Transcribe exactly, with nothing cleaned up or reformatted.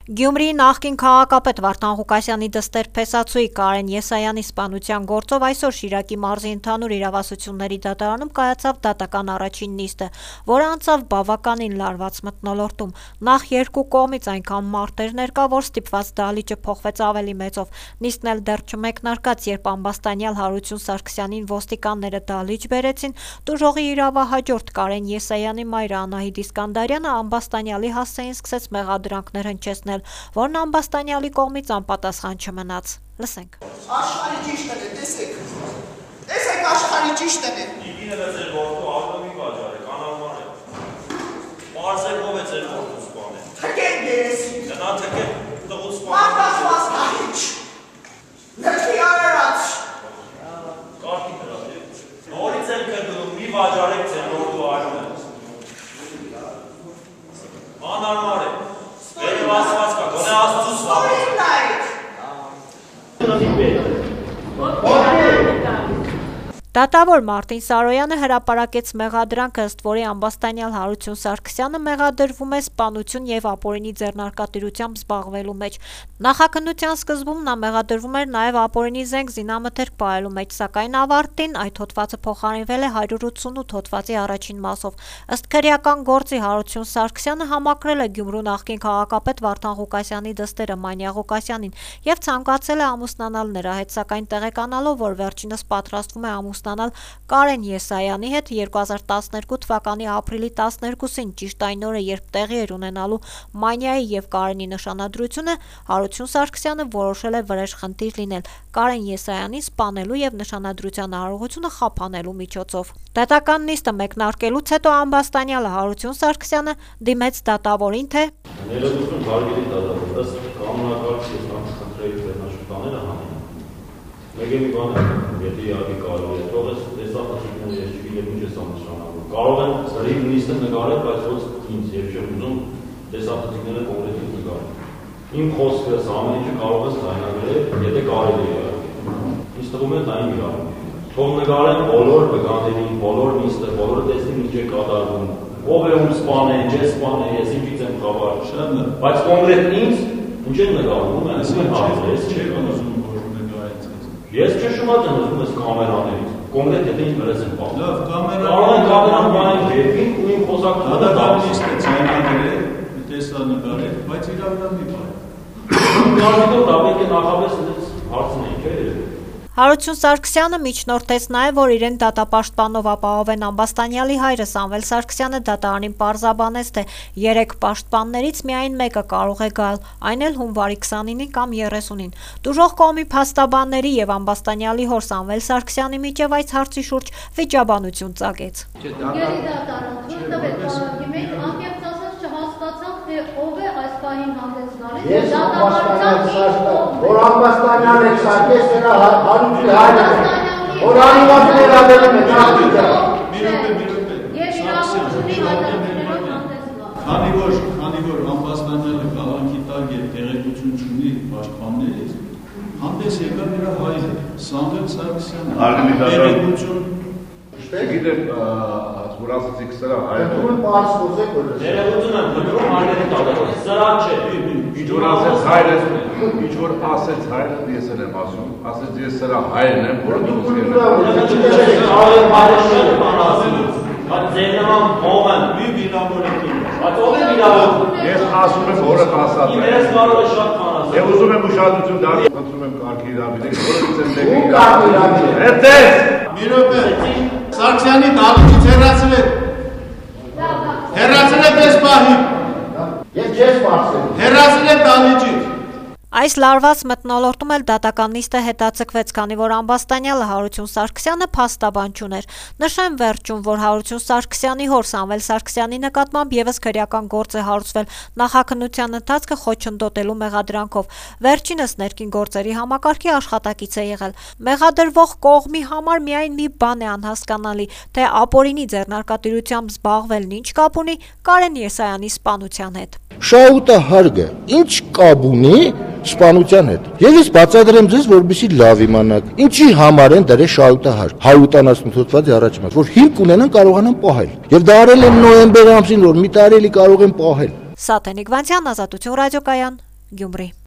Գյումրիի նախկին քաղաքապետ Վարդան Ղուկասյանի դստեր փեսացուի Կարեն Եսայանի սպանության գործով այսօր Շիրակի մարզի ընդհանուր իրավասությունների դատարանում կայացավ դատական առաջին նիստը, որը անցավ բավականին լարված մթնոլորտում։ Նախ երկու կողմից այնքան մարտեր ներկա, որ ստիպված դահլիճը փոխվեց ավելի մեծով։ Նիստն էլ դեռ չմեկնարկած, երբ ամբաստանյալ Հարություն Սարգսյանին ոստիկանները դահլիճ բերեցին, տուժողի իրավահաջորդ Կարեն Եսայանի մայրը Անահիտ Իսկանդարյանը ամբաստանյալի հասցեին սկսեց մեղադրանքներ հնչեցնել, որն ամբաստանյալի կողմից անպատասխան չմնաց։ Լսենք։ Աշխարհի ճիշտն է, տեսեք։ Տեսեք աշխարհի ճիշտն է։ Իգինել է ձեր որդու արտոմի վաճառը, կանալման է։ Պարզեք ով է ձեր որդու սպանը։ Թքենք ես։ Նա թքեք տղու սպանը։ Մարտասված նահիճ։ Նրքի արարած։ Կարգի դրատի։ Նորից եմ կրդում, մի վաճառեք ձեր որդու արյունը։ Անարմար է։ Վերև ասված կա, գոնե աստուս վաղ։ Դատավոր Մարտին Սարոյանը հրապարակեց մեղադրանքը, ըստ որի ամբաստանյալ Հարություն Սարգսյանը մեղադրվում է սպանություն և ապօրինի ձեռնարկատիրությամբ զբաղվելու մեջ։ Նախաքննության սկզբում նա մեղադրվում էր նաև ապօրինի զենք զինամթերք պահելու մեջ, սակայն ավարտին այդ հոդվածը փոխարինվել է հարյուր ութսունութ հոդվածի առաջին մասով։ Ըստ քրեական գործի Հարություն Սարգսյանը համակրել է Գյումրու նախկին քաղաքապետ Վարդան Ղուկասյանի դստերը Մանյա Ղուկասյանին և ցանկացել է ամուսնանալ նրա հետ, սակայն տեղեկանալով, որ վերջինս պատրաստվում է ամուսնանալ Կարեն Եսայանի հետ, երկու հազար տասներկու թվականի ապրիլի տասներկուսին, ճիշտ այն օրը, երբ տեղի էր ունենալու Մանյայի և Կարենի նշանադրությունը, Հարություն Սարգսյանը որոշել է վրեժ խնդիր լինել Կարեն Եսայանին սպանելու և նշանադրության արարողությունը խափանելու միջոցով։ Դատական նիստը մեկնարկելուց հետո ամբաստանյալը Հարություն Սարգսյանը դիմեց դատավորին, թե Ներողություն հարգելի դատավոր, ըստ կանոնակարգ ես խնդրեի վերնաշուկաները հանեն։ Մեկ է մի բան է, եթե իհարկե կարող է, թող ես տեսախցիկները ես չգիտեմ ինչ ես աննշանավոր։ Կարող են սրիվ նիստը նկարել, բայց ոչ ինձ և չեմ ուզում տեսախցիկները կոնկրետիկ նկարել։ Իմ խոսքս ամեն ինչը կարող ես ձայնագրել, եթե կարելի է իհարկե։ Ինձ թվում է դա իմ իրավունք։ Թող նկարեն բոլոր վկաններին, բոլոր նիստը, բոլորը տեսնեն ինչ է կատարվում։ Ով է ում սպան է, ինչ է սպան է, ես ինչից եմ խաբար։ Բայց կոնկրետ ինձ ինչ են նկարվում, ասում են հարցրես, չեք ուզում որ նկարեց։ Ես չշուված եմ ուզում ես կամերաներից, կոնկրետ եթե ինձ վրես են պահում։ Լավ, կամերա։ Կարող են կամերան բանին գերվին ու իմ խոսակցությունը դատավորիստը ձայնագրել, տեսա նկարել, բայց իրավունք մի բան։ Կարծիքով դա պետք է նախապես հարցնեին, չէ՞ երևի։ Հարություն Սարգսյանը միջնորդեց նաև, որ իրեն դատապաշտպանով ապահովեն ամբաստանյալի հայրը Սամվել Սարգսյանը դատարանին պարզաբանեց, թե երեք պաշտպաններից միայն մեկը կարող է գալ, այն էլ հունվարի քսանինին կամ երեսունին։ Տուժող կողմի փաստաբանների և ամբաստանյալի հոր Սամվել Սարգսյանի միջև այս հարցի շուրջ վիճաբանություն ծագեց։ Գերի դատարան, թույլ տվեք պարագի, մենք անկեղծ ասած չհասկացանք, թե ով է այս պահին հանդես գալիս։ Ես ամբաստանյալ որ ամբաստանյալ եք սարկես նրա հարուցի հայրը է, որ անիմասն էր ադելում է, Ես իրավունքունի հայտարարելով հանդես գա։ Քանի որ, քանի որ ամբաստանյալը կալանքի տակ և տեղեկություն չունի պաշտպաններից, հանդես եկա նրա հայրը, Սամվել Սարգսյանը, տեղեկություն Գիտեմ, որ ասացիք սրա հայրը։ Դու պարզ խոսեք, որ Ներողություն եմ խնդրում հարգելի դատավոր, սրա չէ։ Ինչ որ ասեց հայրը, ինչ որ ասեց հայրը, ես էլ եմ ասում, ասեց ես սրա հայրն եմ, որը դուք Բայց ձեր նման ով են, մի վիրավոր է կին։ բայց ով է վիրավոր։ Ես ասում եմ, որը ասած է։ Ես կարող է շատ բան ասել։ Եվ ուզում եմ ուշադրություն դարձնել, խնդրում եմ կարգի իրավիճակ, որը ցեմ դեպի։ Ու կարգի իրավիճակ։ Երտես։ Մի րոպե, Սարգսյանի դալիճից հեռացել եք։ Հեռացել եք այս պահին։ Ես չես պարզել։ Հեռացել եք դալիճից։ Այս լարված մթնոլորտում էլ դատական նիստը հետաձգվեց, քանի որ ամբաստանյալը Հարություն Սարգսյանը փաստաբան չուներ։ Նշեմ վերջում, որ Հարություն Սարգսյանի հոր Սամվել Սարգսյանի նկատմամբ ևս քրեական գործ է հարուցվել նախաքննության ընթացքը խոչընդոտելու մեղադրանքով։ Վերջինս ներքին գործերի համակարգի աշխատակից է եղել։ Մեղադրվող կողմի համար միայն մի բան է անհասկանալի, թե ապօրինի ձեռնարկատիրությամբ զբաղվելն ինչ կապ ունի Կարեն Եսայանի սպանության հետ։ Շահութը հարգը ինչ կապ ունի սպանության հետ։ Եվ ես բացատրեմ ձեզ, որպեսզի լավ իմանաք, ինչի համար են դրել շահութահարկ հարյուր տասնութ հոդվածի առաջ մաս, որ հիմք ունենան կարողանան պահել։ Եվ դա արել են նոյեմբեր ամսին, որ մի տարի էլի կարող են պահել։ Սաթեն Իգվանցյան, Ազատություն ռադիոկայան։ Գյումրի։